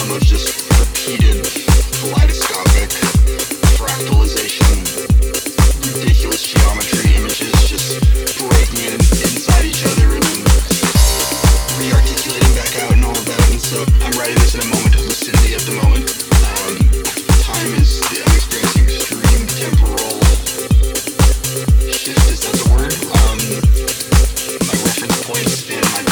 of just repeated kaleidoscopic fractalization, ridiculous geometry, images just breaking inside each other and then re-articulating back out and all of that. And so I'm writing this in a moment of lucidity at the moment. Time is, I'm experiencing extreme temporal shift, is that the word? My reference points and my